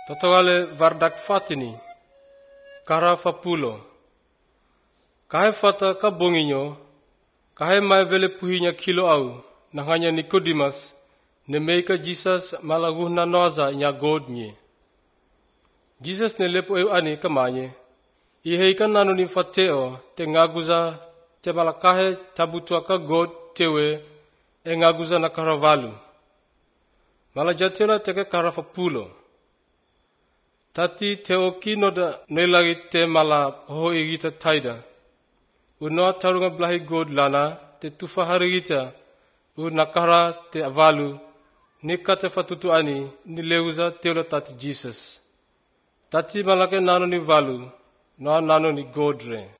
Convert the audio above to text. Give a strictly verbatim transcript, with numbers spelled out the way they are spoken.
Totogale vardak fatini, kara fapulo. Kahe fata ka bonginyo, kahe mai vele puhinya kilo au, nanganya Nicodemus, ne meika Jesus malaguhna noza nya godnye. Jesus ne lepo eu ani kamanye, ihei ka nanu ni fateo te ngaguza te malakahe tabutua ka god tewe e ngaguza na karavalu. Malajatela teke karafapulo. Tati teo kino da nelagi te mala ho igita taida. Unoa tarunga blahi god lana te tufa harigita u nakara te avalu ni kate fatutu ani ni leuza teola tati Jesus. Tati malake nano ni valu, noa nano ni godre.